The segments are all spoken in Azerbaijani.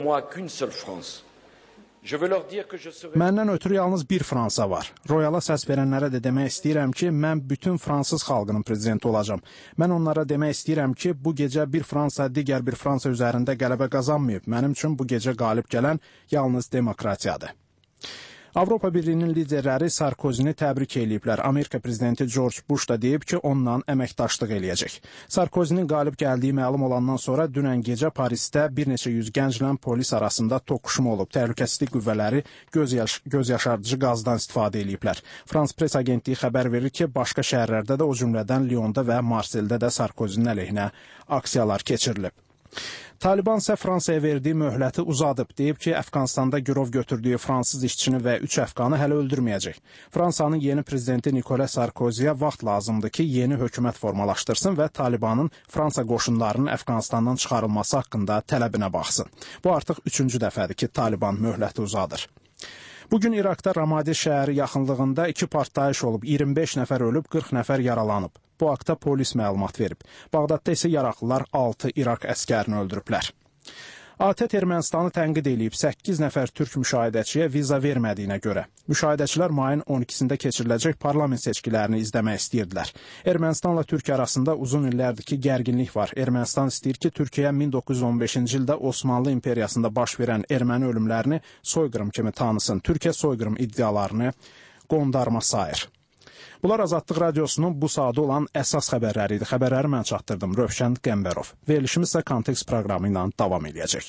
Məndən ötürü yalnız bir Fransa var. Royala səs verənlərə də demək istəyirəm ki, mən bütün fransız xalqının prezidenti olacağam. Mən onlara demək istəyirəm ki, bu gecə bir Fransa digər bir Fransa üzərində qələbə qazanmayıb. Mənim üçün bu gecə qalib gələn yalnız demokratiyadır. Avropa Birliyinin liderləri Sarkozini təbrik eləyiblər. Amerika prezidenti George Bush da deyib ki, onunla əməkdaşlıq eləyəcək. Sarkozinin qalib gəldiyi məlum olandan sonra dünən gecə Parisdə bir neçə yüz gənclə polis arasında toqquşma olub. Təhlükəsizlik qüvvələri göz yaşardıcı qazdan istifadə eləyiblər. Frans pres agentliyi xəbər verir ki, başqa şəhərlərdə də o cümlədən Lyonda və Marseldə də Sarkozinin əleyhinə aksiyalar keçirilib. Taliban isə Fransaya verdiyi möhləti uzadıb, deyib ki, Əfqanistanda girov götürdüyü fransız işçini və 3 əfqanı hələ öldürməyəcək. Fransanın yeni prezidenti Nicolas Sarkozy'ya vaxt lazımdır ki, yeni hökumət formalaşdırsın və Talibanın Fransa qoşunlarının Əfqanistandan çıxarılması haqqında tələbinə baxsın. Bu artıq 3-cü dəfədir ki, Taliban möhləti uzadır. Bugün İraqda Ramadi şəhəri yaxınlığında 2 partlayış olub, 25 nəfər ölüb, 40 nəfər yaralanıb. Bu haqda polis məlumat verib. Bağdadda isə yaraqlılar 6 İraq əskərini öldürüblər. ATƏT Ermənistanı tənqid eləyib 8 nəfər türk müşahidəçiyə viza vermədiyinə görə. Müşahidəçilər mayın 12-sində keçiriləcək parlament seçkilərini izləmək istəyirdilər. Ermənistanla Türkiyə arasında uzun illərdir ki, gərginlik var. Ermənistan istəyir ki, Türkiyə 1915-ci ildə Osmanlı imperiyasında baş verən erməni ölümlərini soyqırım kimi tanısın. Türkiyə soyqırım iddialarını qondarma sayır. Bunlar Azadlıq Radiosunun bu saatı olan əsas xəbərləri idi. Xəbərləri mən çatdırdım, Rövşən Qəmbərov. Verilişimiz isə Kontekst proqramı ilə davam edəcək.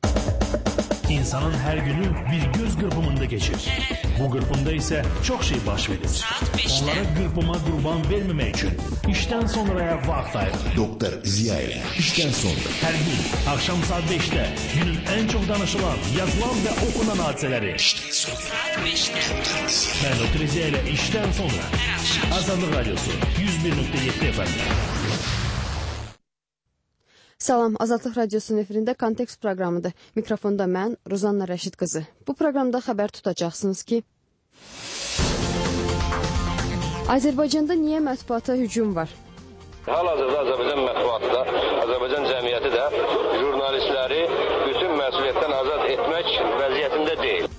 İnsanın hər günü bir göz qırpımında geçir. Bu qırpımda isə çox şey baş verir. Onlara qırpıma qurban verməmək üçün işdən sonraya vaxt ayırır. Doktor Ziya ilə işdən sonra. Hər gün axşam saat 5-də günün ən çox danışılan, yazılan və okunan hadisələri. İşdən sonra. Saat 5'te. Mən Doktor Ziya ilə işdən sonra. Azadlıq Radiosu 101.7 FM. Salam, Azadlıq Radiosunun efirində Kontekst proqramıdır. Mikrofonda mən, Ruzanna Rəşid qızı. Bu proqramda xəbər tutacaqsınız ki, Azərbaycanda niyə mətbuata hücum var? Hal-hazırda Azərbaycan mətbuatı da, Azərbaycan cəmiyyəti də jurnalistləri bütün məsuliyyətdən azad etmək vəziyyətində deyil.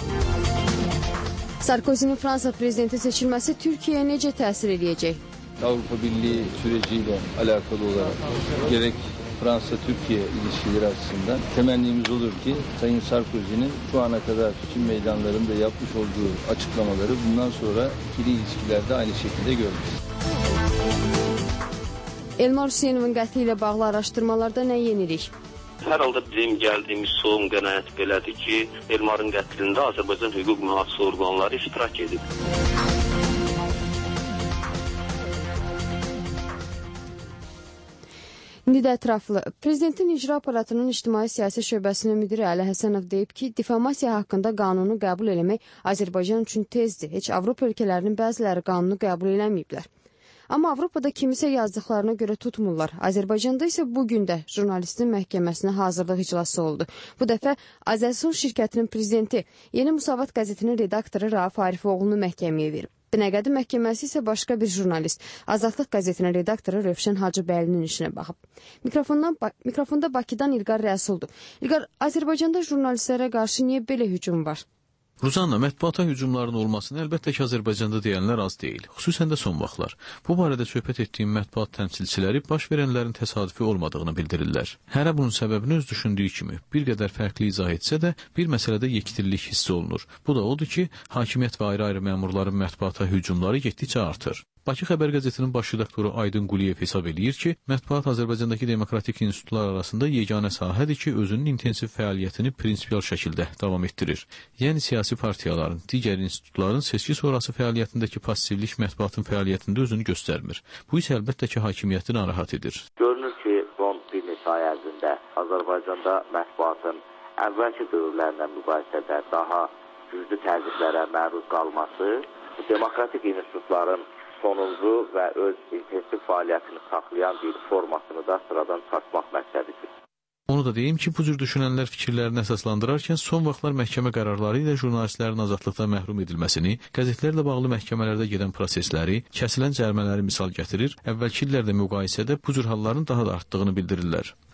Sarkozinin Fransa prezidenti seçilməsi Türkiyəyə necə təsir edəcək? Avrupa Birliği süreciyle alakalı olarak gerek Fransa-Türkiye ilişkileri açısından temennimiz olur ki Sayın Sarkozy'nin şu ana kadar seçim meydanlarında yapmış olduğu açıklamaları bundan sonra ikili ilişkilerde aynı şekilde görürüz. Elmar Hüseynovun qətli ilə bağlı araşdırmalarda nə yenilik? Hər halda bizim gəldiyimiz son qənaət belədir ki, Elmarın qətlində Azərbaycan hüquq mühafizə orqanları iştirak edib. İndi də ətraflı. Prezidentin icra aparatının ictimai-siyasi şöbəsinin müdiri Əli Həsənov deyib ki, difamasiya haqqında qanunu qəbul eləmək Azərbaycan üçün tezdir. Heç Avropa ölkələrinin bəziləri qanunu qəbul eləməyiblər. Amma Avropada kimisə yazdıqlarına görə tutmurlar. Azərbaycanda isə bugün də jurnalistin məhkəməsinə hazırlıq iclası oldu. Bu dəfə Azərsun şirkətinin prezidenti Yeni Musavat qəzetinin redaktoru Rauf Arifoğlunu məhkəməyə verib. Binəqədi məhkəməsi isə başqa bir jurnalist, Azadlıq qəzetinin redaktoru Rövşən Hacıbəylinin işinə baxıb. Mikrofonda Bakıdan İlqar Rəsuldur. İlqar, Azərbaycanda jurnalistlərə qarşı niyə belə hücum var? Ruzanna, mətbuata hücumların olmasını əlbəttə ki, Azərbaycanda deyənlər az deyil, xüsusən də son vaxtlar. Bu barədə söhbət etdiyim mətbuat təmsilçiləri baş verənlərin təsadüfi olmadığını bildirirlər. Hərə bunun səbəbini öz düşündüyü kimi bir qədər fərqli izah etsə də, bir məsələdə yekdillik hiss olunur. Bu da odur ki, hakimiyyət və ayrı-ayrı məmurların mətbuata hücumları getdikcə artır. Bakı Xəbər qəzetinin baş redaktoru Aydın Quliyev hesab eləyir ki, mətbuat Azərbaycandakı demokratik institutlar arasında yeganə sahədir ki, özünün intensiv fəaliyyətini prinsipial şəkildə davam etdirir. Yəni siyasi partiyaların, digər institutların seçki sonrası fəaliyyətindəki passivlik mətbuatın fəaliyyətində özünü göstərmir. Bu isə əlbəttə ki, hakimiyyəti narahat edir. Görünür ki, son bir neçə ay ərzində Azərbaycanda mətbuatın əvvəlki dövrlərlə müqayisədə daha güclü təzyiqlərə məruz qalması, demokratik institutların sonuncu və öz intensiv fəaliyyətini saxlayan bir formasını da sıradan çıxartmaq məqsədidir. Onu da deyim ki, bu cür düşünənlər fikirlərini əsaslandırarkən son vaxtlar məhkəmə qərarları ilə jurnalistlərin azadlıqdan məhrum edilməsini, qəzetlərlə bağlı məhkəmələrdə gedən prosesləri, kəsilən cərimələri misal gətirir, əvvəlki illərdə müqayisədə bu cür halların daha da artdığını bildirirlər.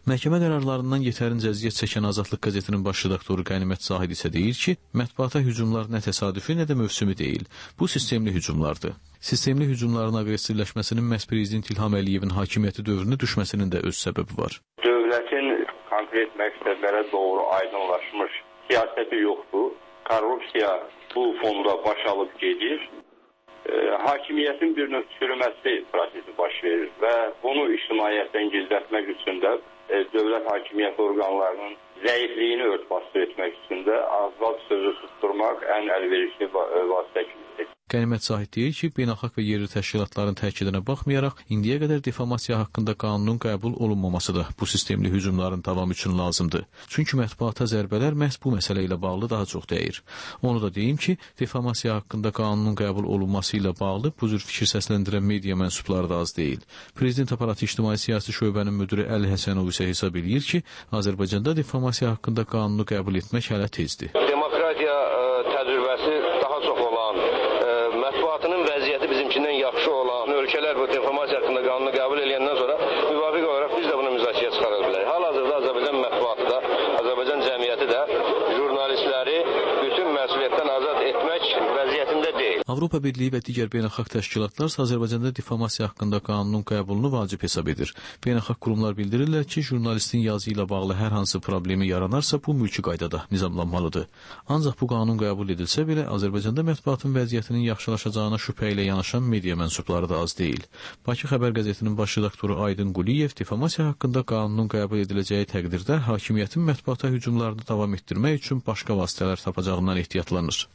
Məhkəmə qərarlarından yetərincə əziyyət çəkən Azadlıq qəzetinin baş redaktoru Qənimət Zahid isə deyir ki, mətbuata hücumlar nə təsadüfi, nə də mövsümü deyil. Bu sistemli hücumlardır. Sistemli hücumların aqressivləşməsinin məhz Prezident İlham Əliyevin hakimiyyəti dövrünə düşməsinin də öz səbəbi var. Dövlətin konkret məqsədlərə doğru aydınlaşmış siyasəti yoxdur. Korrupsiya bu fonda baş alıb gedir. Hakimiyyətin bir növ çürüməsi prosesi baş verir və bunu ictimaiyyətdən gizlətmək üçün də dövlət hakimiyyət orqanlarının zəifliyini örtbasdır etmək üçün də azad sözü susturmaq ən əlverişli vasitə kimidir. Qənimət Zahid deyir ki, beynəlxalq və yerli təşkilatların təkidinə baxmayaraq, indiyə qədər defamasiya haqqında qanunun qəbul olunmaması da bu sistemli hücumların davamı üçün lazımdır. Çünki mətbuata zərbələr məhz bu məsələ ilə bağlı daha çox dəyir. Onu da deyim ki, defamasiya haqqında qanunun qəbul olunması ilə bağlı bu cür fikir səsləndirən media mənsubları da az deyil. Prezident aparatı ictimai siyasi şöbənin müdiri Əli Həsənov isə hesab edir ki, Azərbaycanda defamasiya haqqında qanunu qəbul etmək hələ tezdir. Demokratiya təcrübəsi daha çox olan, mətbuatının vəziyyəti bizimkindən yaxşı olan ölkələr bu defamasiya haqqında qanunu qəbul edəndən sonra müvafiq olaraq biz də bunu müzakirəyə çıxara bilərik. Hal-hazırda Azərbaycan mətbuatı da, Azərbaycan cəmiyyəti də jurnalistləri bütün məsuliyyətdən azad etmək vəziyyətində deyil. Avropa Birliyi və digər beynəlxalq təşkilatlar Azərbaycanda defamasiya haqqında qanunun qəbulunu vacib hesab edir. Beynəlxalq qurumlar bildirirlər ki, jurnalistin yazı ilə bağlı hər hansı problemi yaranarsa bu mülki qaydada nizamlanmalıdır. Ancaq bu qanun qəbul edilsə belə Azərbaycanda mətbuatın vəziyyətinin yaxşılaşacağına şübhə ilə yanaşan media mənsubları da az deyil. Bakı Xəbər qəzetinin baş redaktoru Aydın Quliyev defamasiya haqqında qanunun qəbul ediləcəyi təqdirdə hakimiyyətin mətbuata hücumlarını davam etdirmək üçün başqa vasitələr tapacağından ehtiyatlanır.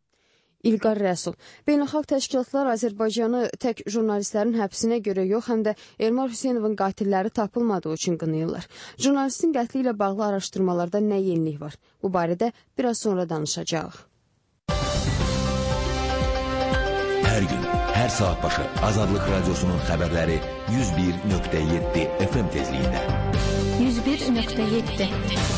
İlqar Rəsul. Beynəlxalq təşkilatlar Azərbaycanı tək jurnalistlərin həbsinə görə yox, həm də Elmar Hüseynovun qatilləri tapılmadığı üçün qınayırlar. Jurnalistin qətli ilə bağlı araşdırmalarda nə yenilik var? Bu barədə biraz sonra danışacağıq. Hər gün, hər saat başı Azadlıq Radyosu'nun xəbərləri 101.7 FM tezliyində. 101.7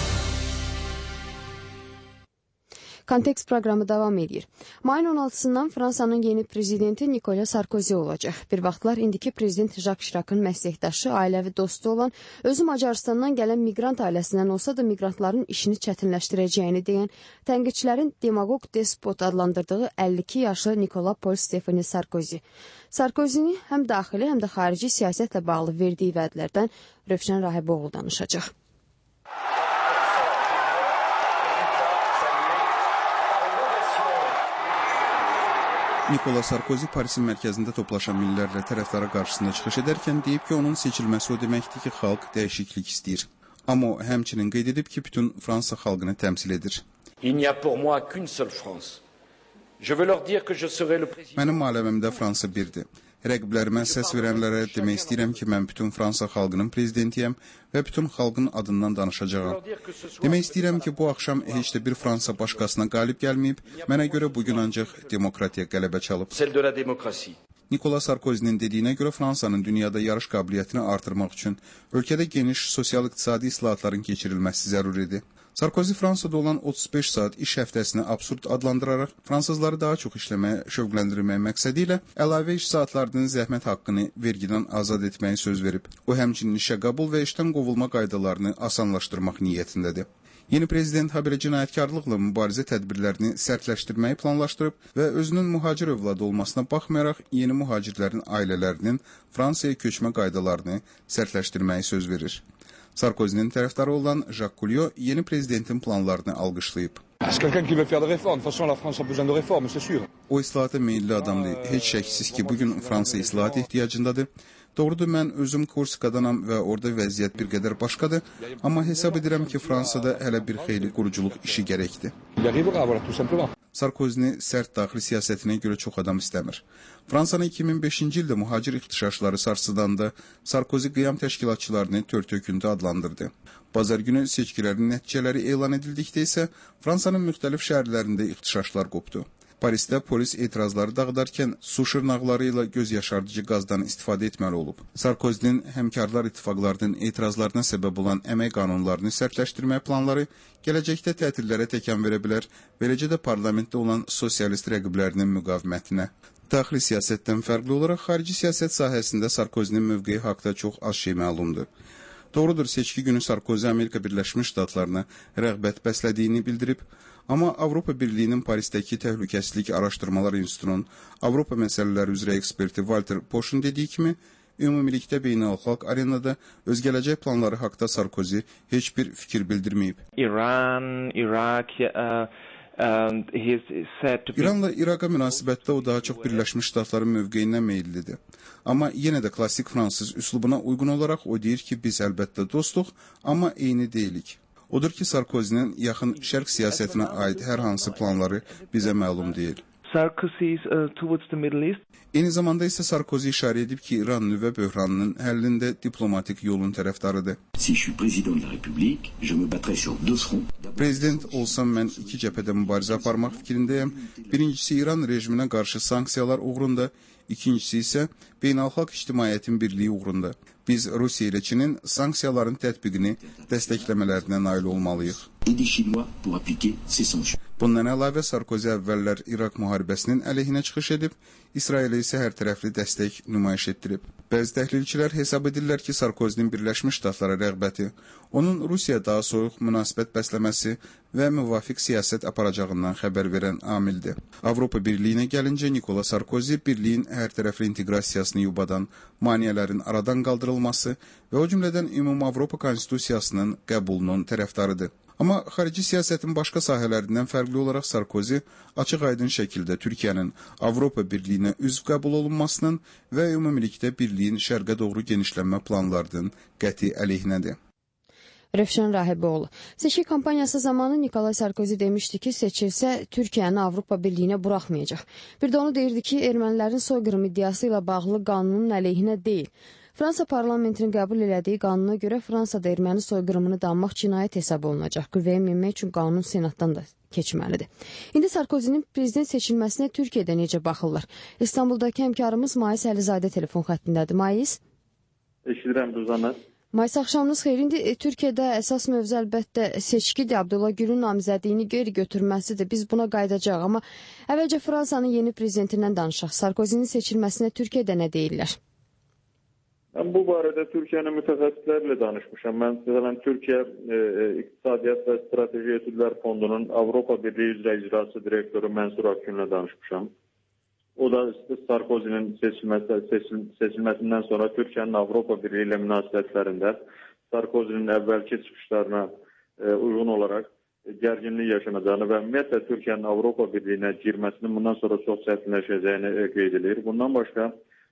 Kontekst proqramı davam edir. Mayın 16-sından Fransanın yeni prezidenti Nicolas Sarkozy olacaq. Bir vaxtlar indiki prezident Jacques Chirac'ın məsləkdaşı, ailəvi dostu olan, özü Macaristandan gələn miqrant ailəsindən olsa da miqrantların işini çətinləşdirəcəyini deyən, tənqidçilərin demagog despot adlandırdığı 52 yaşlı Nicolas Paul Stéphane Sarkozy. Sarkozy'ni həm daxili, həm də xarici siyasətlə bağlı verdiyi vədlərdən Rövşən Rahiboğlu danışacaq. Nicolas Sarkozy Parisin mərkəzində toplaşan millərlə tərəfdara qarşısında çıxış edərkən deyib ki, onun seçilməsi o deməkdir ki, xalq dəyişiklik istəyir. Amma o həmçinin qeyd edib ki, bütün Fransa xalqını təmsil edir. Mənim aləmimdə Fransa birdir. Rəqiblərimə səs verənlərə demək istəyirəm ki, mən bütün Fransa xalqının prezidentiyəm və bütün xalqın adından danışacağam. Demək istəyirəm ki, bu axşam heç də bir Fransa başqasına qalib gəlməyib, mənə görə bugün ancaq demokratiya qələbə çalıb. Nicolas Sarkozy'nin dediyinə görə Fransanın dünyada yarış qabiliyyətini artırmaq üçün ölkədə geniş sosial-iqtisadi islahatların keçirilməsi zəruridir. Sarkozy Fransada olan 35 saat iş həftəsini absurd adlandıraraq fransızları daha çox işləməyə şövqləndirmək məqsədi ilə əlavə iş saatlarının zəhmət haqqını vergidən azad etməyi söz verib. O həmçinin işə qəbul və işdən qovulma qaydalarını asanlaşdırmaq niyyətindədir. Yeni prezident habelə cinayətkarlıqla mübarizə tədbirlərini sərtləşdirməyi planlaşdırıb və özünün mühacir övladı olmasına baxmayaraq yeni mühacirlərin ailələrinin Fransaya köçmə qaydalarını sərtləşdirməyi söz verir. Sarkozy'nin tərəfdarı olan Jacques Couillot yeni prezidentin planlarını alqışlayıb. O islahata meyilli adamdır. Heç şəksiz ki, bugün Fransa islahat ehtiyacındadır. Doğrudur, mən özüm Korsikadanam və orada vəziyyət bir qədər başqadır. Amma hesab edirəm ki, Fransada hələ bir xeyli quruculuq işi gərəkdir. Sarkozy'ni sərt daxili siyasətinə görə çox adam istəmir. Fransanın 2005-ci ildə mühacir ixtişaşları sarsıdanda Sarkozy qiyam təşkilatçılarını tör-töküntü adlandırdı. Bazar günü seçkilərin nəticələri elan edildikdə isə Fransanın müxtəlif şəhərlərində ixtişaşlar qopdu. Parisdə polis etirazları dağıdarkən su şırnaqları ilə göz yaşardıcı qazdan istifadə etməli olub. Sarkozy'nin həmkarlar ittifaqlarının etirazlarına səbəb olan əmək qanunlarını sərtləşdirmək planları gələcəkdə tətillərə təkan verə bilər, beləcə də parlamentdə olan sosialist rəqiblərinin müqavimətinə. Daxili siyasətdən fərqli olaraq xarici siyasət sahəsində Sarkozy'nin mövqeyi haqda çox az şey məlumdur. Doğrudur, seçki günü Sarkozy Amerika Birləşmiş Ştatlarına rəğbət bəslədiyini bildirib, amma Avropa Birliyinin Parisdəki Təhlükəsizlik Araşdırmalar İnstitutunun Avropa məsələləri üzrə eksperti Walter Poşun dediyi kimi, ümumilikdə beynəlxalq arenada öz gələcək planları haqda Sarkozy heç bir fikir bildirməyib. İranla İraqa münasibətdə o daha çox Birləşmiş Ştatların mövqeyindən meyillidir. Amma yenə də klassik fransız üslubuna uyğun olaraq o deyir ki, biz əlbəttə dostuq, amma eyni deyilik. Odur ki, Sarkozy'nin yaxın şərq siyasətinə aid hər hansı planları bizə məlum deyil. Eyni zamanda isə Sarkozy işarə edib ki, İran nüvə böhranının həllində diplomatik yolun tərəfdarıdır. Prezident olsam mən iki cəbhədə mübarizə aparmaq fikrindəyəm. Birincisi İran rejiminə qarşı sanksiyalar uğrunda, ikincisi isə beynəlxalq ictimaiyyətin birliyi uğrunda. Biz Rusiya ilə Çinin sanksiyaların tətbiqini dəstəkləmələrinə nail olmalıyıq. Bundan əlavə Sarkozy əvvəllər İraq müharibəsinin əleyhinə çıxış edib, İsrailə isə hər tərəfli dəstək nümayiş etdirib. Bəzi təhlilçilər hesab edirlər ki, Sarkozy'nin Birləşmiş Ştatlara rəğbəti, onun Rusiyaya daha soyuq münasibət bəsləməsi və müvafiq siyasət aparacağından xəbər verən amildir. Avropa Birliyinə gəlincə Nikola Sarkozy birliyin hər tərəfli inteqrasiyasını yubadan, maneələrin aradan qaldırılması və o cümlədən Ümumi Avropa Konstitusiyasının qəbulunun tərəfdarıdır. Amma xarici siyasətin başqa sahələrindən fərqli olaraq Sarkozy açıq-aydın şəkildə Türkiyənin Avropa Birliyinə üzv qəbul olunmasının və ümumilikdə birliyin şərqə doğru genişlənmə planlarının qəti əleyhinədir. Rövşən Rahiboğlu. Seçki kampaniyası zamanı Nikolay Sarkozy demişdi ki, seçilsə Türkiyəni Avropa Birliyinə buraxmayacaq. Bir də onu deyirdi ki, ermənilərin soyqırım iddiası ilə bağlı qanunun əleyhinə deyil. Fransa parlamentinin qəbul elədiyi qanuna görə Fransada erməni soyqırımını danmaq cinayət hesab olunacaq. Qüvvəyə minmək üçün qanun senatdan da keçməlidir. İndi Sarkozy'nin prezident seçilməsinə Türkiyədə necə baxırlar? İstanbuldakı həmkarımız Mais Əlizadə telefon xəttindədir. Mais? Eşidirəm, Duzanət. Mais, axşamınız xeyir. İndi Türkiyədə əsas mövzu əlbəttə seçkidir. Abdullah Gülün namizədliyini geri götürməsidir. Biz buna qayıdacaq. Amma əvvəlcə Fransanın yeni prezidentindən danışaq. Sarkozy'nin seçilməsinə Türkiyədə nə deyirlər? Mən bu barədə Türkiyənin mütəxəssislərlə danışmışam. Mən məsələn Türkiyə İqtisadiyyat və Strateji Etüdlər Fondunun Avropa Birliyi üzrə icraçı direktoru Mənsur Akgünlə danışmışam. O da Sarkozy'nin seçilməsindən sonra Türkiyənin Avropa Birliyi ilə münasibətlərində Sarkozy'nin əvvəlki çıxışlarına uyğun olaraq gərginlik yaşanacağını və ümumiyyətlə Türkiyənin Avropa Birliyinə girməsinin bundan sonra çox çətinləşəcəyini qeyd edir. Bundan başqa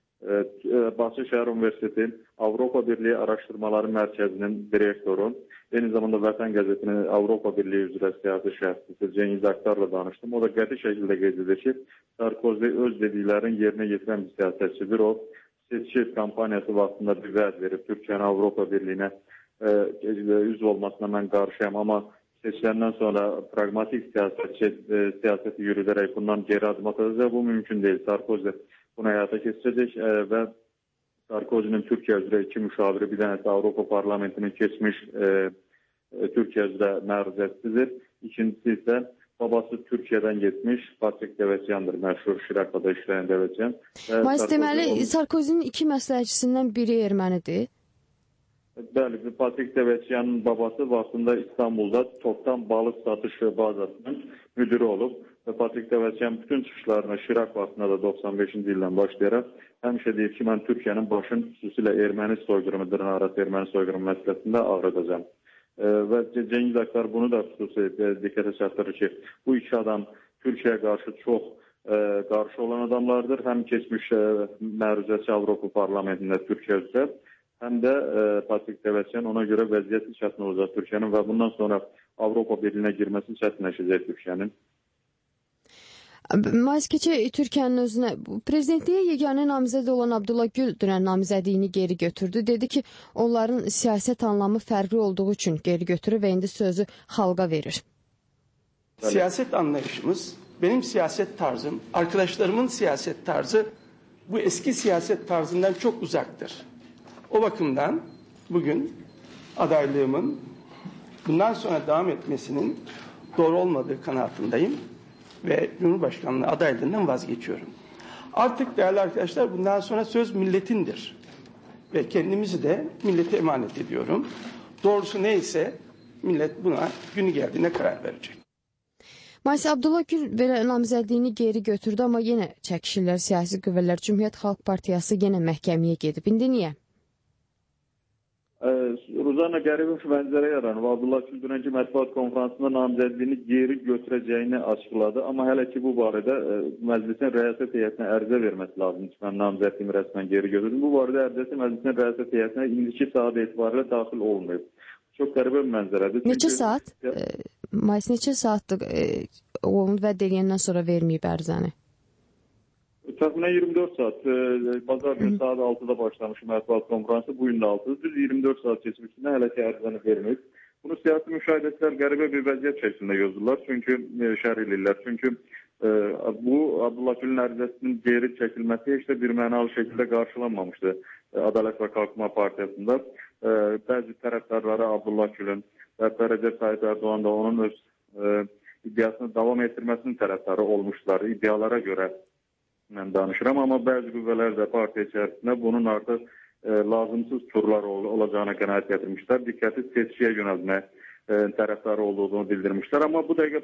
Bakı Şəhər Universiteti Avropa Birliyi Araşdırmaları Mərkəzinin direktoru, eyni zamanda Vətən qəzetinin Avropa Birliyi üzrə siyasi şəxsisi Cengiz Aktarla danışdım. O da qəti şəkildə qeyd edir ki, Sarkozy öz dediklərini yerinə yetirən bir siyasətçidir. O, seçki kampaniyası vaxtında bir vəd verib Türkiyənin Avropa Birliyinə üzv olmasına mən qarşıyam. Amma seçiləndən sonra pragmatik siyasəti yürüdərək bundan geri adım atacaq. Bu mümkün deyil. Sarkozy bunu həyata keçirəcək və Sarkozy'nin Türkiyə üzrə iki müşaviri, bir dənəsi Avropa Parlamentinin keçmiş Türkiyə üzrə məruzətsidir. İkincisi isə babası Türkiyədən getmiş Patrik Devesyandır, məşhur Şirakada işləyən Devesyan. Mas deməli, Sarkozy'nin iki məsləhətçisindən biri ermənidir? Bəli, Patrik Devesyanın babası vaxtında İstanbulda topdan balıq satışı bazasının müdürü olub. Və Patrik Devesyan bütün çıxışlarını Şirak vaxtında da 95-ci ildən başlayaraq həmişə deyir ki, mən Türkiyənin başını xüsusilə erməni soyqırımı, dırnaqarası erməni soyqırımı məsələsində ağrıdacam. Və Cengiz Aktar bunu da xüsusi diqqətə çatdırır ki, bu iki adam Türkiyəyə qarşı çox qarşı olan adamlardır. Həm keçmiş məruzəçi Avropa Parlamentində Türkiyə üzrə, həm də Patrik Devesyan ona görə vəziyyəti çətin olacaq Türkiyənin və bundan sonra Avropa Birliyinə girməsi çətinləşəcək Türkiyənin. Mais, keçək Türkiyənin özünə. Prezidentliyə yeganə namizəd olan Abdullah Gül dünən namizədliyini geri götürdü. Dedi ki, onların siyasət anlamı fərqli olduğu üçün geri götürür və indi sözü xalqa verir. Siyaset anlayışımız, benim siyaset tarzım, arkadaşlarımın siyaset tarzı bu eski siyaset tarzından çok uzaktır. O bakımdan bugün adaylığımın bundan sonra devam etmesinin doğru olmadığı kanaatindeyim ve Cumhurbaşkanlığı adaylığından vazgeçiyorum. Artık değerli arkadaşlar bundan sonra söz milletindir. ve kendimizi de millete emanet ediyorum. Doğrusu neyse millet buna günü geldiğinde karar verecek. Maysa Abdullah Gül belə namizədliyini geri götürdü, amma yenə çəkişirlər siyasi qüvvələr. Cümhuriyyət Xalq Partiyası yenə məhkəməyə gedib. İndi niyə? Ruzana qəribə mənzərə yaranıb. Abdullah Gül dünənki mətbuat konferansında namizədliyini geri götürəcəyini açıqladı. Amma hələ ki bu barədə məclisin rəyasət heyətinə ərizə verməsi lazımdır ki, mən namizədliyimi rəsmən geri götürdüm. Bu barədə ərizəsi məclisin rəyasət heyətinə indiki saat etibarilə daxil olmayıb. Çox qəribə bir mənzərədir. Neçə saat? Mayıs neçə saatdır onu vəd eləyəndən sonra verməyib ərizəni? Təxminən 24 saat. Bazar günü saat 6-da başlamış mətbuat konferansı. Bugün də 6-dır. Düz 24 saat keçmişində hələ ki ərizəni verməyib. Bunu siyasi müşahidəçilər qəribə bir vəziyyət şəklində yazırlar. Çünki şərh edirlər. Çünki bu Abdullah Gülün ərizəsinin geri çəkilməsi heç də bir mənalı şəkildə qarşılanmamışdı Ədalət və Qalxınma Partiyasında. Bəzi tərəfdarları Abdullah Gülün və Recep Tayyip Erdoğan da onun öz iddiasını davam etdirməsinin tərəfdarı olmuşlar. İddialara görə mən danışıram, amma bəzi qüvvələr də partiya içərisində bunun artıq lazımsız turlar olacağına qənaət gətirmişlər. Diqqəti seçkiyə yönəlmək tərəfdarı olduğunu bildirmişlər. Amma bu dəqiqə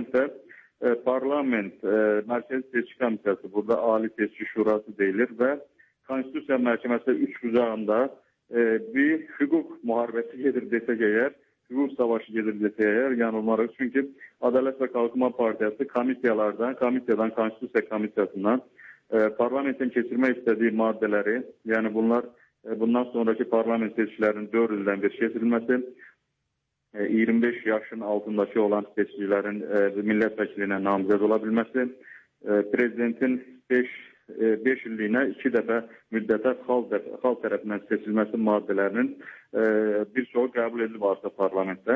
parlament Mərkəzi Seçki Komitəsi, burada Ali Seçki Şurası deyilir və Konstitusiya Məhkəməsi üç bucağında bir hüquq müharibəsi gedir desək əgər, hüquq savaşı gedir desək əgər, yanılmarıq. Çünki Ədalət və Qalxınma Partiyası komisiyadan, Konstitusiya Komissiyasından parlamentin keçirmək istədiyi maddələri, yəni bundan sonraki parlament seçkilərinin 4 ildən bir keçirilməsi, 25 yaşın altındakı olan seçicilərin millət vəkilinə namizəd ola bilməsi, prezidentin 5 illiyinə 2 dəfə müddətə xalq tərəfindən seçilməsi maddələrinin bir çoxu qəbul edilib artıq parlamentdə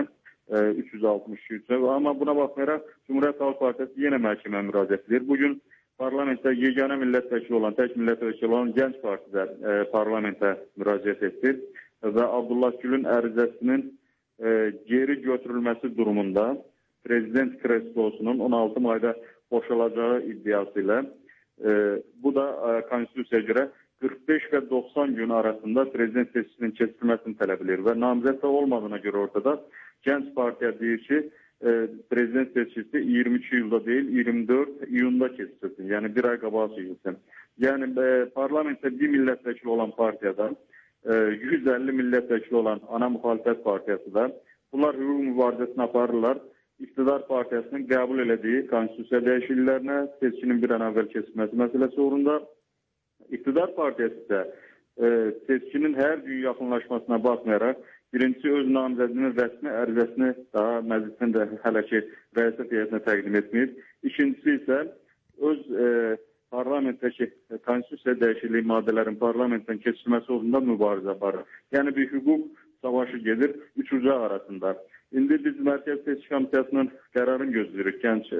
362. Amma buna baxmayaraq Cümhuriyyət Xalq Partiyası yenə məhkəməyə müraciət edir. Bugün parlamentdə yeganə millət vəkili olan, tək millət vəkili olan Gənc Partidə parlamentə müraciət etdi və Abdullah Gülün ərizəsinin geri götürülməsi durumunda prezident kreslosunun 16 mayda boşalacağı iddiası ilə bu da konstitusiyaya görə 45 və 90 gün arasında prezident seçkisinin keçirilməsini tələb edir və namizəddə olmadığına görə ortada Gənc Partiya deyir ki, prezident seçkisi 22 iyulda deyil, 24 iyunda keçirilsin. Yəni bir ay qabağa çəkilsin. Yəni parlamentdə bir millət vəkili olan partiyadan 150 millət vəkili olan ana müxalifət partiyası da bunlar hüquq mübarizəsini aparırlar. İqtidar Partiyasının qəbul elədiyi konstitusiya dəyişikliklərinə seçkinin bir an əvvəl keçilməsi məsələsi uğrunda İqtidar Partiyası isə seçkinin hər gün yaxınlaşmasına baxmayaraq birincisi öz namizədinin rəsmi ərizəsini daha məclisin də hələ ki rəyasət heyətinə təqdim etməyib. İkincisi isə öz parlamentdəki konstitusiya dəyişikliyi maddələrin parlamentdən keçirilməsi uğrunda mübarizə aparır. Yəni bir hüquq savaşı gedir üç ucaq arasında. İndi biz Mərkəzi Seçki Komitəsinin qərarını gözləyirik.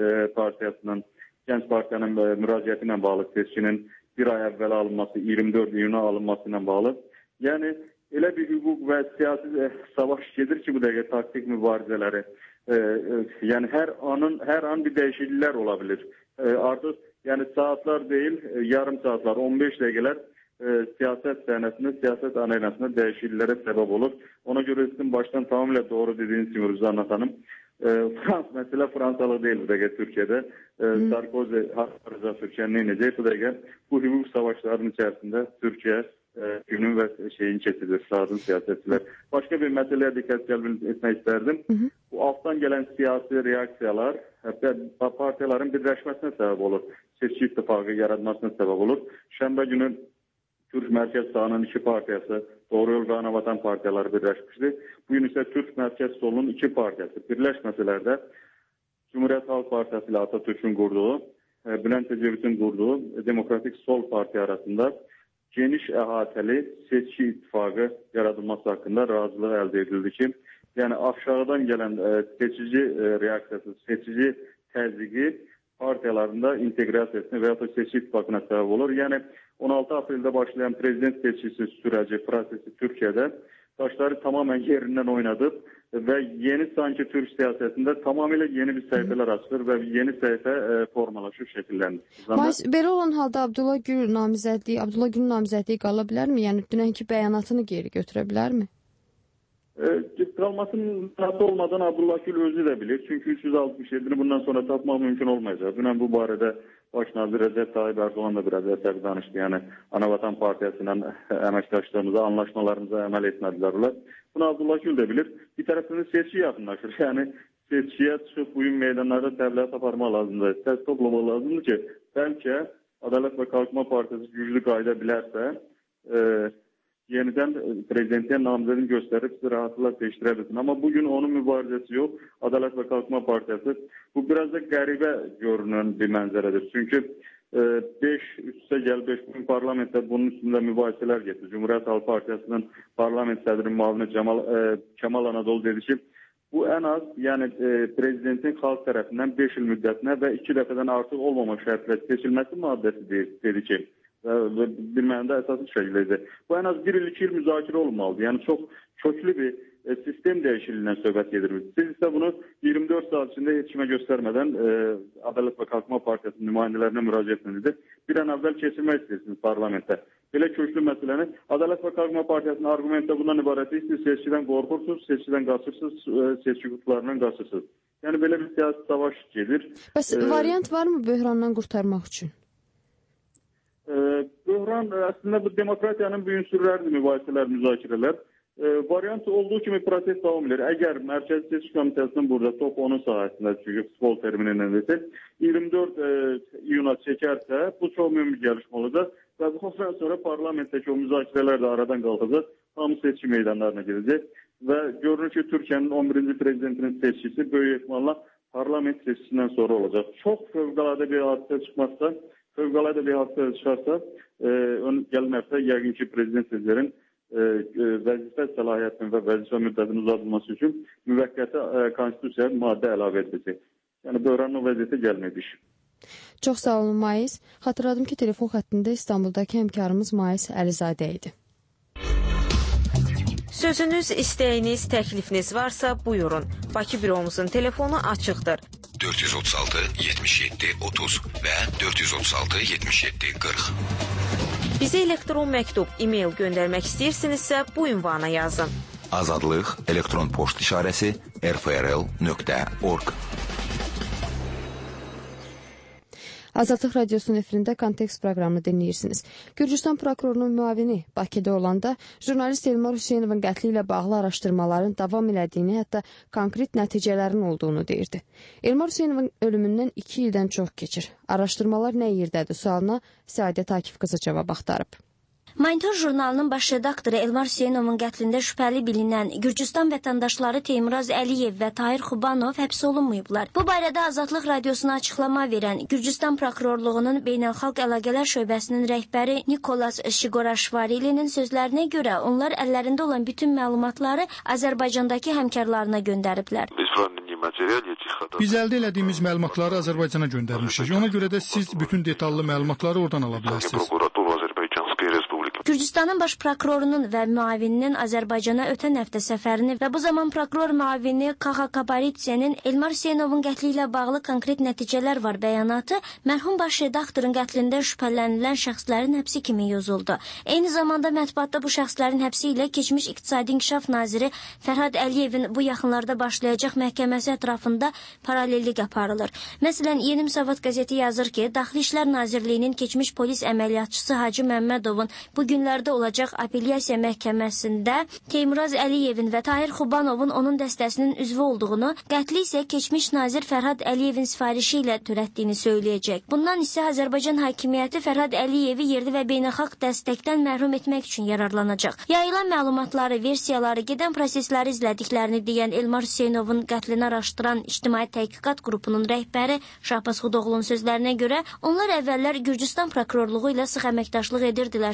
Gənc Partiyanın müraciəti ilə bağlı seçkinin bir ay əvvələ alınması, 24 iyuna alınması ilə bağlı. Yəni elə bir hüquq və siyasi savaş gedir ki, bu dəqiqə taktik mübarizələri. Yəni hər an bir dəyişikliklər ola bilir. Artıq yəni saatlar deyil, yarım saatlar, 15 dəqiqələr siyasət səhnəsində, siyasət arenasında dəyişikliklərə səbəb olur. Ona görə sizin başdan tamamilə doğru dediyiniz kimi Ruzanna xanım, məsələ Fransalı deyil bu dəqiqə Türkiyədə. Sarkozy, Rıza Türkiyənin neynəcək bu dəqiqə bu hüquq savaşlarının içərisində Türkiyə günün və şeyin keçirir, saatın siyasətçilər. Başqa bir məsələyə diqqət cəlb etmək istərdim. Bu altdan gələn siyasi reaksiyalar partiyaların birləşməsinə səbəb olur. Seçki ittifaqı yaratmasına səbəb olur. Şənbə günü Türk Mərkəz Sağının iki partiyası, Doğru Yol və Anavatan partiyaları birləşmişdi. Bugün isə Türk Mərkəz Solunun iki partiyası birləşməsələr də Cümhuriyyət Xalq Partiyası ilə Atatürk'ün qurduğu, Bülent Ecevit'in qurduğu Demokratik Sol Partiya arasında geniş əhatəli seçki ittifaqı yaradılması haqqında razılıq əldə edildi ki, yəni aşağıdan gələn seçici reaksiyası, seçici təzyiqi partiyalarında inteqrasiyasına və ya da seçki ittifaqına səbəb olur. Yəni 16 apreldə başlayan prezident seçkisi sürəci, prosesi Türkiyədə daşları tamamen yerinden oynadıp ve yeni sanki Türk siyasetinde tamamıyla yeni bir sayfalar açılır ve yeni sayfa formalaşır, şəkillənir. Belə olan halda Abdullah Gül namizədliyi qala bilərmi? Yəni dünənki bəyanatını geri götürə bilərmi? Kalmasının rahatı olmadan Abdullah Gül özü de bilir. Çünkü 367'ni bundan sonra tapmak mümkün olmayacak. Dün bu barədə Baş nazir Recep Tayyip Erdoğan da biraz əsəb danışdı. Yəni Anavatan Partiyasıyla əməkdaşlarımıza, anlaşmalarımıza əməl etmədilər. Bunu Abdullah Gül de bilir. Bir taraftan seçki yaxınlaşır. Yani seçkiyə çıxıb bugün meydanlarda təbliğat aparmaq lazımdır. Səs toplamaq lazımdır ki, bəlkə Adalet ve Kalkınma Partisi güclü qayda bilərsə, yeniden prezidentiye namzedini gösterip rahatlıkla değiştirebilirsin. Ama bugün onun mübarizesi yok. Adalet ve Kalkınma Partisi. Bu biraz da garibe görünen bir manzaradır. Çünkü 5 üstə gəl 5 bugün parlamentdə bunun üstünde mübahiseler getirdi. Cumhuriyet Halk Partisi'nin parlament sədrinin muavini Kemal Anadolu dedi ki, bu en az yani prezidentin halk tarafından 5 yıl müddetine ve 2 defadan artık olmama şartla seçilmesi maddesi dedi ki, bir mənada əsaslı şəkildə. Bu en az 1 il 2 yıl müzakirə olmalıdır. Yani çok köklü bir sistem değişikliğinden söhbət gedir. Siz ise bunu 24 saat içinde yetişime göstermeden Adalet ve Kalkınma Partisi'nin nümayəndələrinə müraciət edildi. Bir an evvel kesilmək istiyorsunuz parlamentdə. Belə köklü meseləni Adalet ve Kalkınma Partisi'nin argumentdə bundan ibarət siz seçkiden qorxursunuz, seçkiden qaçırsınız, seçki kutularından qaçırsınız. Yani böyle bir siyasi savaş gelir. Bəs variant var mı böhrandan qurtarmaq üçün? Böhran aslında bu demokratiyanın bir ünsürlərdir, mübahisələr, müzakirələr. Variant olduğu kimi proses davam edir. Əgər Mərkəzi Seçki Komitəsinin burada top onun sahəsində, çünki futbol terminindən desək, 24 iyuna çəkərsə, bu çox mühüm bir gəlişmə olacaq və bundan sonra parlamentdəki o müzakirələr də aradan qalxacaq, hamı seçki meydanlarına gedəcək və görünür ki, Türkiyənin 11-ci prezidentinin seçkisi böyük ehtimalla parlament seçkisindən sonra olacaq. Çox fövqəladə bir hadisə çıxmazsa, fövqəladə bir hadisə çıxarsa, gələn həftə yəqin ki, prezident sözlərin vəzifə səlahiyyətinin və vəzifə müddətinin uzadılması üçün müvəqqəti konstitusiyaya maddə əlavə ediləcək. Yəni böhranın o vəziyyətə gəlmədik. Çox sağ olun Mayis. Xatırladım ki, telefon xəttində İstanbuldakı həmkarımız Mayis Əlizadə idi. Sözünüz, istəyiniz, təklifiniz varsa buyurun. Bakı büromuzun telefonu açıqdır. 436 77 30 və 436 77 40. Bizə elektron məktub, e-mail göndərmək istəyirsinizsə bu ünvana yazın. Azadlıq elektron poçt işarəsi rfrl.org. Azadlıq Radiosunun efirində Kontekst proqramını dinləyirsiniz. Gürcüstan prokurorunun müavini Bakıda olanda jurnalist Elmar Hüseynovun qətli ilə bağlı araşdırmaların davam elədiyini, hətta konkret nəticələrin olduğunu deyirdi. Elmar Hüseynovun ölümündən 2 ildən çox keçir. Araşdırmalar nə yerdədir sualına Səadət Akif qızı cavab axtarıb. Monitor jurnalının baş redaktoru Elmar Hüseynovun qətlində şübhəli bilinən Gürcüstan vətəndaşları Teymraz Əliyev və Tahir Xubanov həbs olunmayıblar. Bu barədə Azadlıq Radiosuna açıqlama verən Gürcüstan prokurorluğunun Beynəlxalq Əlaqələr şöbəsinin rəhbəri Nikolas Şiqoraşvarilinin sözlərinə görə onlar əllərində olan bütün məlumatları Azərbaycandakı həmkarlarına göndəriblər. Biz əldə elədiyimiz məlumatları Azərbaycana göndərmişik. Ona görə də siz bütün detallı məlumatları oradan ala bilərsiniz. Gürcüstanın baş prokurorunun və müavininin Azərbaycana ötən həftə səfərini və bu zaman prokuror müavini Kaxa Kaparitsenin Elmar Hüseynovun qətli ilə bağlı konkret nəticələr var bəyanatı mərhum baş redaktorun qətlində şübhələnilən şəxslərin həbsi kimi yazıldı. Eyni zamanda mətbuatda bu şəxslərin həbsi ilə keçmiş İqtisadi İnkişaf Naziri Fərhad Əliyevin bu yaxınlarda başlayacaq məhkəməsi ətrafında paralellik aparılır. Məsələn, Yeni Müsavat qəzeti yazır ki, Daxili İşlər Nazirliyinin keçmiş polis əməliyyatçısı Hacı Məmmədovun bu günlərdə olacaq apellyasiya məhkəməsində Teymraz Əliyevin və Tahir Xubanovun onun dəstəsinin üzvü olduğunu, qətli isə keçmiş nazir Fərhad Əliyevin sifarişi ilə törətdiyini söyləyəcək. Bundan isə Azərbaycan hakimiyyəti Fərhad Əliyevi yerli və beynəlxalq dəstəkdən məhrum etmək üçün yararlanacaq. Yayılan məlumatları, versiyaları, gedən prosesləri izlədiklərini deyən Elmar Hüseynovun qətlini araşdıran İctimai Təhqiqat qrupunun rəhbəri Şahbaz Xudoğlu'nun sözlərinə görə onlar əvvəllər Gürcüstan prokurorluğu ilə sıx əməkdaşlıq edirdilərsə,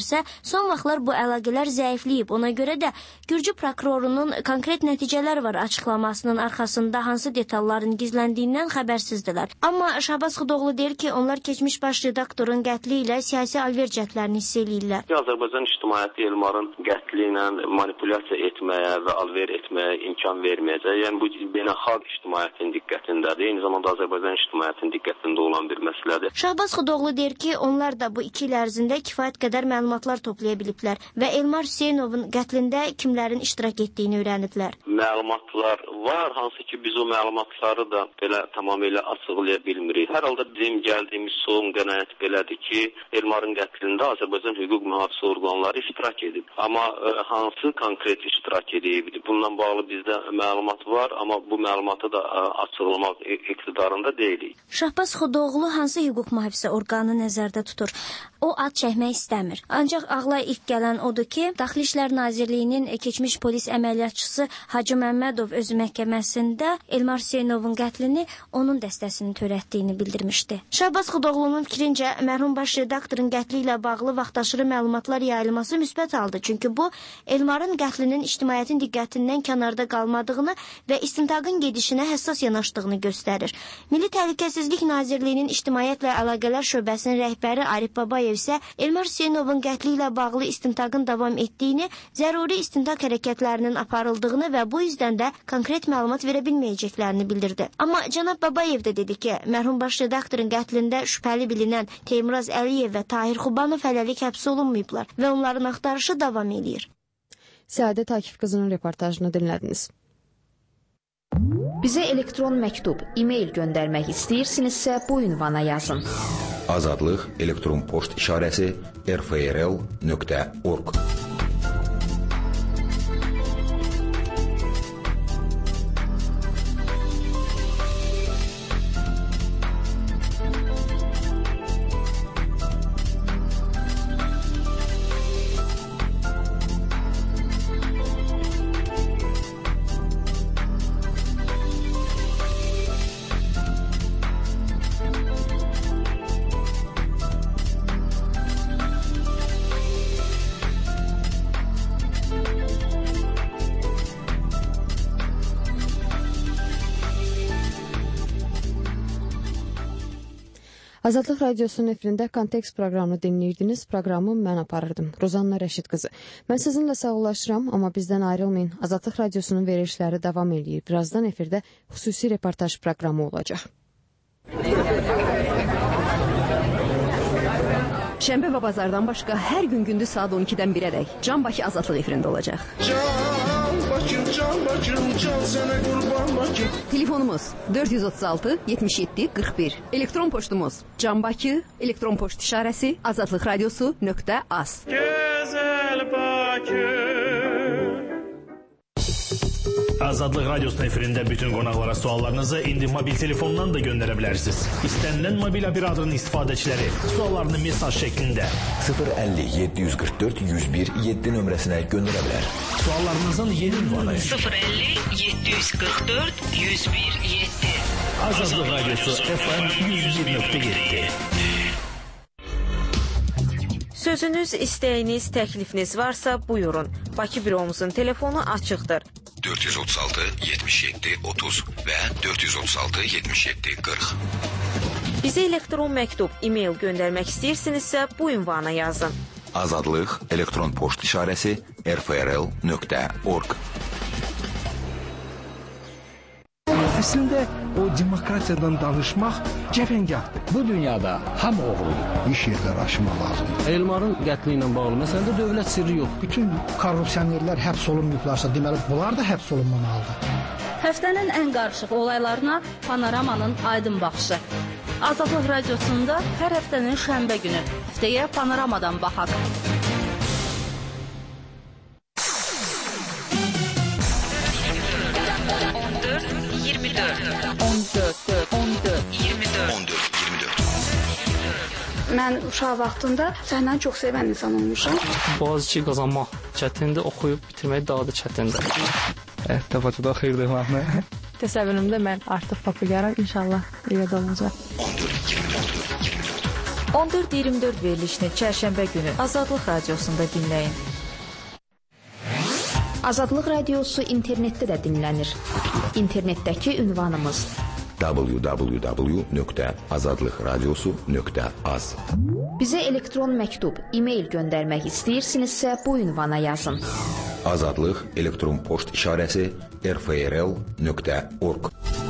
Son vaxtlar bu əlaqələr zəifləyib. Ona görə də Gürcü prokurorunun konkret nəticələr var açıqlamasının arxasında hansı detalların gizləndiyindən xəbərsizdilər. Amma Şahbaz Xudoğlu deyir ki, onlar keçmiş baş redaktorun qətli ilə siyasi alvercətlərini hiss eləyirlər. Azərbaycan ictimaiyyəti Elmarın qətli ilə manipulyasiya etməyə və alver etməyə imkan verməyəcək. Yəni bu beynəlxalq ictimaiyyətin diqqətindədir. Eyni zamanda Azərbaycan ictimaiyyətinin diqqətində olan bir məsələdir. Şahbaz Xudoğlu deyir ki, onlar da bu 2 il ərzində kifayət qədər məlumatlar toplaya biliblər və Elmar Hüseynovun qətlində kimlərin iştirak etdiyini öyrəniblər. Məlumatlar var, hansı ki biz o məlumatları da belə tamamilə açıqlaya bilmirik. Hər halda bizim gəldiyimiz son qənaət belədir ki, Elmarın qətlində Azərbaycan hüquq mühafizə orqanları iştirak edib. Amma hansı konkret iştirak edib? Bununla bağlı bizdə məlumat var, amma bu məlumatı da açıqlamaq iqtidarında deyilik. Şahbaz Xudoğlu hansı hüquq mühafizə orqanı nəzərdə tutur? O ad çəkmək istəmir. Ancaq ağla ilk gələn odur ki, Daxili İşlər Nazirliyinin keçmiş polis əməliyyatçısı Hacı Məmmədov öz məhkəməsində Elmar Hüseynovun qətlini onun dəstəsinin törətdiyini bildirmişdi. Şahbaz Xudoğlunun fikrincə, mərhum baş redaktorun qətli ilə bağlı vaxtaşırı məlumatlar yayılması müsbət haldır. Çünki bu, Elmarın qətlinin ictimaiyyətin diqqətindən kənarda qalmadığını və istintaqın gedişinə həssas yanaşdığını göstərir. Milli Təhlükəsizlik Nazirliyinin İctimaiyyətlə Əlaqələr Şöbəsinin rəhbəri Arif Babayev isə Elmar Hüseynovun qətli ilə bağlı istintaqın davam etdiyini, zəruri istintaq hərəkətlərinin aparıldığını və bu yüzdən də konkret məlumat verə bilməyəcəklərini bildirdi. Amma cənab Babayev də dedi ki, mərhum baş redaktorun qətlində şübhəli bilinən Teymraz Əliyev və Tahir Xubanov hələlik həbs olunmayıblar və onların axtarışı davam edir. Səadət Akif qızının reportajını dinlədiniz. Bizə elektron məktub, e-mail göndərmək istəyirsinizsə bu ünvana yazın. Azadlıq elektron poçt işarəsi rfrl.org. Azadlıq Radiosunun efirində Kontekst proqramını dinləyirdiniz. Proqramı mən aparırdım. Rozanna Rəşid qızı. Mən sizinlə sağollaşıram, amma bizdən ayrılmayın. Azadlıq Radiosunun verilişləri davam edir. Birazdan efirdə xüsusi reportaj proqramı olacaq. Şənbə və bazardan başqa hər gün gündüz saat 12-dən 1-ədək Can Bakı Azadlıq efirində olacaq. Can Bakım, can sənə qurban Bakım. Telefonumuz 436 77 41. Elektron poçtumuz Can Bakı, elektron poçt işarəsi azadlıqradiosu.az. Gözəl Bakı. Azadlıq Radiosunun efirində bütün qonaqlara suallarınızı indi mobil telefondan da göndərə bilərsiniz. İstənilən mobil operatörün istifadəçiləri suallarını mesaj şəklində 050 744 101 7 nömrəsinə göndərə bilər. Suallarınızın yeni ünvanı 050 744 101 7. Azadlıq Radiosu FM 101.7. Sözünüz, istəyiniz, təklifiniz varsa buyurun. Bakı büromuzun telefonu açıqdır. 436 77 30 və 436 77 40. Bizə elektron məktub, e-mail göndərmək istəyirsinizsə bu ünvana yazın. Azadlıq elektron poçt işarəsi rfrl.org. Əslində o demokratiyadan danışmaq cəfəngahdır. Bu dünyada hamı oğrudur. İş yerləri aşmaq lazımdır. Elmarın qətli ilə bağlı məsələdə dövlət sirri yox. Bütün korrupsionerlər həbs olunmayıblarsa, deməli bunlar da həbs olunmamalıdır. Həftənin ən qarışıq olaylarına Panoramanın aydın baxışı. Azadlıq Radiosunda hər həftənin şənbə günü. Həftəyə Panoramadan baxaq. Mən uşaq vaxtında səhnəni çox sevən insan olmuşam. Boğaziçi qazanmaq çətindir, oxuyub bitirmək daha da çətindir. Təfəkkürdə xeyirli məhnə. Təsəvvürümdə mən artıq populyarım, inşallah elə də olacaq. 14-24 verilişini çərşənbə günü Azadlıq Radiosunda dinləyin. Azadlıq Radiosu internetdə də dinlənir. İnternetdəki ünvanımız www.azadlıqradiosu.az. Bizə elektron məktub, e-mail göndərmək istəyirsinizsə bu ünvana yazın. Azadlıq elektron poçt işarəsi rfrl.org.